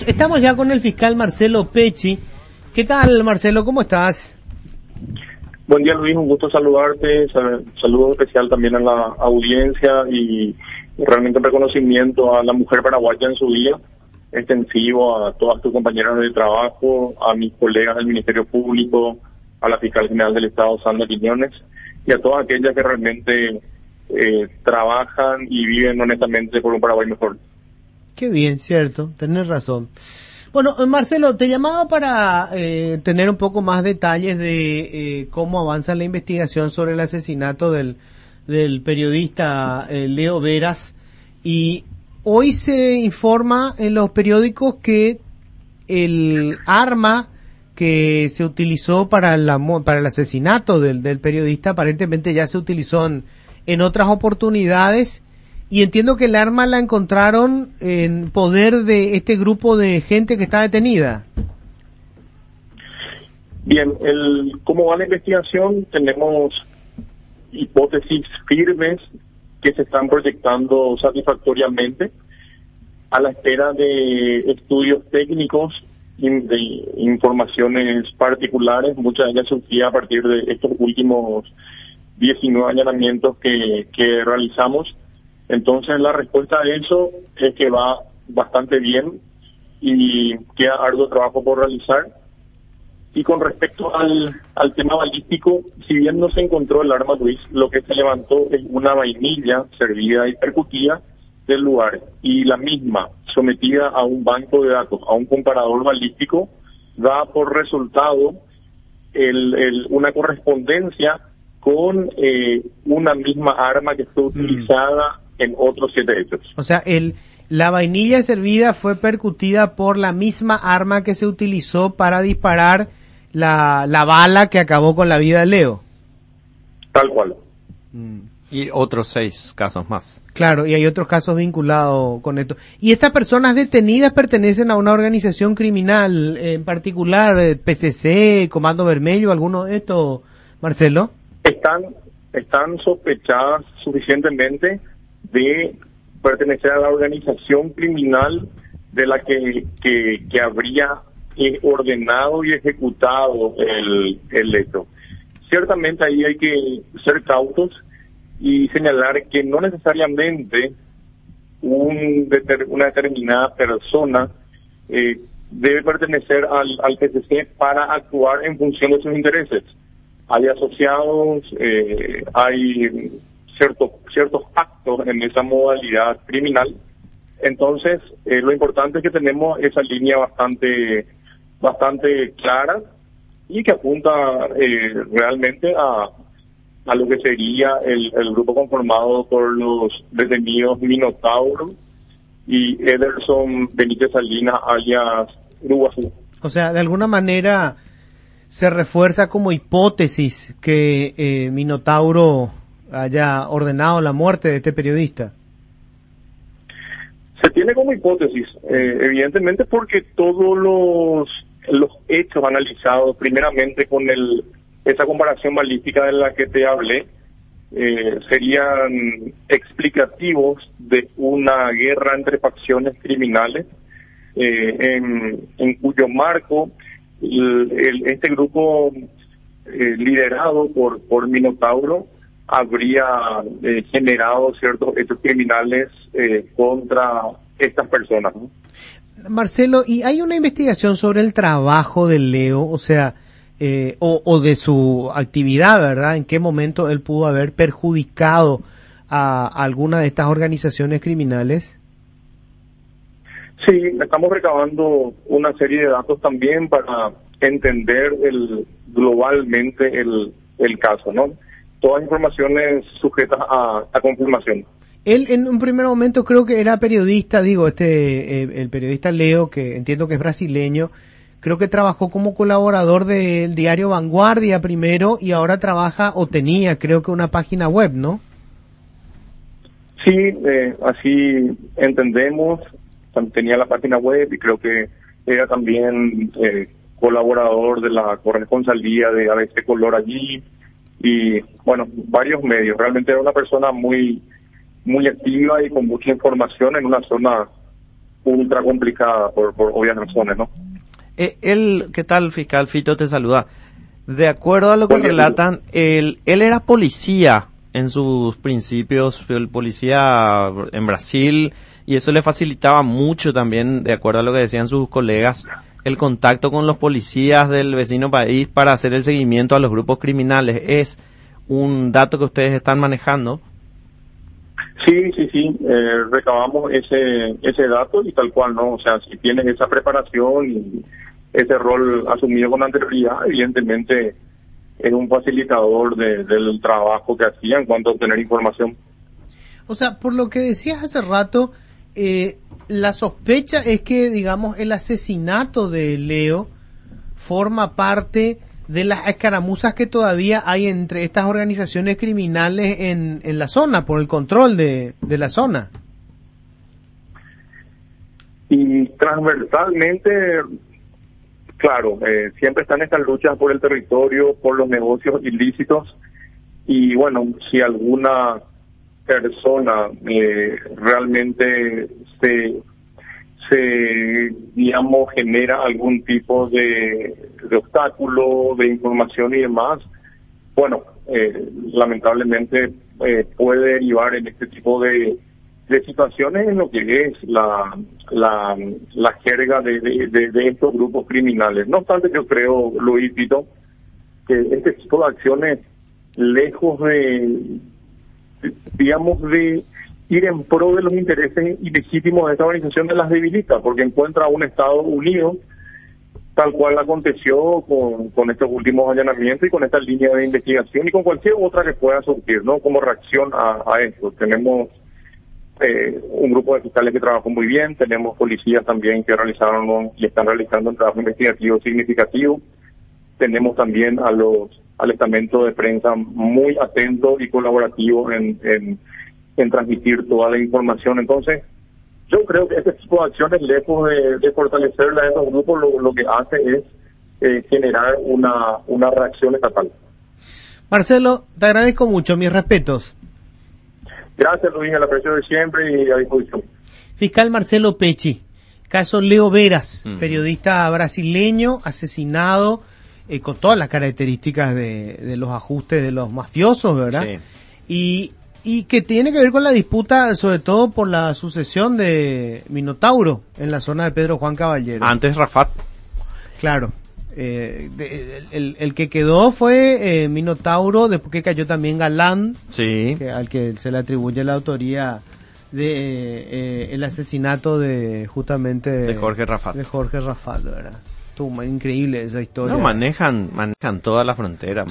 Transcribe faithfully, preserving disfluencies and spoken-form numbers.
Estamos ya con el fiscal Marcelo Pecci. ¿Qué tal, Marcelo? ¿Cómo estás? Buen día, Luis, un gusto saludarte. Saludo especial también a la audiencia y realmente un reconocimiento a la mujer paraguaya en su día, extensivo a todas tus compañeras de trabajo, a mis colegas del Ministerio Público, a la fiscal general del Estado, Sandra Quiñones, y a todas aquellas que realmente eh, trabajan y viven honestamente por un Paraguay mejor. Qué bien, cierto, tenés razón. Bueno, Marcelo, te llamaba para eh, tener un poco más detalles de eh, cómo avanza la investigación sobre el asesinato del, del periodista eh, Leo Veras. Y hoy se informa en los periódicos que el arma que se utilizó para, la, para el asesinato del, del periodista aparentemente ya se utilizó en, en otras oportunidades. Y entiendo que el arma la encontraron en poder de este grupo de gente que está detenida. Bien, el, ¿cómo va la investigación? Tenemos hipótesis firmes que se están proyectando satisfactoriamente a la espera de estudios técnicos y de informaciones particulares. Muchas de ellas surgían a partir de estos últimos diecinueve allanamientos que, que realizamos. Entonces la respuesta a eso es que va bastante bien y queda arduo trabajo por realizar. Y con respecto al, al tema balístico, si bien no se encontró el arma, Luis, lo que se levantó es una vainilla servida y percutida del lugar, y la misma, sometida a un banco de datos, a un comparador balístico, da por resultado el, el, una correspondencia con eh, una misma arma que fue utilizada mm. en otros siete hechos. O sea, el la vainilla servida fue percutida por la misma arma que se utilizó para disparar la, la bala que acabó con la vida de Leo. Tal cual. Mm. Y otros seis casos más. Claro, y hay otros casos vinculados con esto. ¿Y estas personas detenidas pertenecen a una organización criminal en particular, P C C, Comando Vermelho, alguno de estos, Marcelo? Están, están sospechadas suficientemente de pertenecer a la organización criminal de la que, que, que habría ordenado y ejecutado el, el hecho. Ciertamente ahí hay que ser cautos y señalar que no necesariamente un deter, una determinada persona eh, debe pertenecer al, al P C C para actuar en función de sus intereses. Hay asociados, eh, hay ciertos ciertos actos en esa modalidad criminal. Entonces, eh, lo importante es que tenemos esa línea bastante bastante clara y que apunta eh, realmente a, a lo que sería el, el grupo conformado por los detenidos Minotauro y Ederson Benítez Salinas alias Uruguazú. O sea, de alguna manera se refuerza como hipótesis que eh, Minotauro haya ordenado la muerte de este periodista. Se tiene como hipótesis, eh, evidentemente porque todos los los hechos analizados primeramente con el esa comparación balística de la que te hablé eh, serían explicativos de una guerra entre facciones criminales eh, en, en cuyo marco el, el, este grupo eh, liderado por por Minotauro habría eh, generado ciertos hechos criminales eh, contra estas personas, ¿no? Marcelo, ¿y hay una investigación sobre el trabajo de Leo, o sea, eh, o, o de su actividad, verdad? ¿En qué momento él pudo haber perjudicado a, a alguna de estas organizaciones criminales? Sí, estamos recabando una serie de datos también para entender el globalmente el, el caso, ¿no? Todas informaciones sujetas a, a confirmación. Él en un primer momento creo que era periodista, digo, este eh, el periodista Leo, que entiendo que es brasileño, creo que trabajó como colaborador del diario Vanguardia primero y ahora trabaja o tenía, creo que una página web, ¿no? Sí, eh, así entendemos, tenía la página web y creo que era también eh, colaborador de la corresponsalía de A B C Color allí y, bueno, varios medios. Realmente era una persona muy muy activa y con mucha información en una zona ultra complicada por, por obvias razones, ¿no? Eh, él, ¿qué tal, fiscal Fito? Te saluda. De acuerdo a lo que Buen día, relatan, él, él era policía en sus principios, el policía en Brasil, y eso le facilitaba mucho también, de acuerdo a lo que decían sus colegas, el contacto con los policías del vecino país para hacer el seguimiento a los grupos criminales. ¿Es un dato que ustedes están manejando? Sí, sí, sí, eh, recabamos ese ese dato y tal cual, ¿no? O sea, si tienes esa preparación y ese rol asumido con anterioridad, evidentemente es un facilitador de, del trabajo que hacía en cuanto a obtener información. O sea, por lo que decías hace rato, eh, la sospecha es que, digamos, el asesinato de Leo forma parte de las escaramuzas que todavía hay entre estas organizaciones criminales en, en la zona, por el control de, de la zona. Y transversalmente, claro, eh, siempre están estas luchas por el territorio, por los negocios ilícitos, y bueno, si alguna persona eh, realmente se, se, digamos, genera algún tipo de, de obstáculo, de información y demás, bueno, eh, lamentablemente eh, puede derivar en este tipo de, de situaciones en lo que es la, la, la jerga de, de, de, de estos grupos criminales. No obstante, yo creo, Luis Tito, que este tipo de acciones, lejos de, digamos, de ir en pro de los intereses ilegítimos de esta organización, de las debilita, porque encuentra un Estado unido, tal cual aconteció con, con estos últimos allanamientos y con esta línea de investigación y con cualquier otra que pueda surgir, ¿no? Como reacción a, a esto. Tenemos eh, un grupo de fiscales que trabajó muy bien, tenemos policías también que realizaron y están realizando un trabajo investigativo significativo, tenemos también a los al estamento de prensa muy atento y colaborativo en, en, en transmitir toda la información. Entonces, yo creo que este tipo de acciones, lejos de, de fortalecerla a estos grupos, lo, lo que hace es eh, generar una, una reacción estatal. Marcelo, te agradezco mucho, mis respetos. Gracias, Luis, el aprecio de siempre y a disposición. Fiscal Marcelo Pecci, caso Leo Veras, Uh-huh. periodista brasileño, asesinado, eh, con todas las características de, de los ajustes de los mafiosos, ¿verdad? Sí. Y, y que tiene que ver con la disputa, sobre todo por la sucesión de Minotauro en la zona de Pedro Juan Caballero. Antes Rafat. Claro. Eh, de, el, el, el que quedó fue eh, Minotauro, después que cayó también Galán, Sí. que, al que se le atribuye la autoría de eh, eh, el asesinato de justamente De Jorge Rafat. de Jorge Rafat, ¿verdad? Estuvo increíble esa historia. No, manejan, manejan toda la frontera.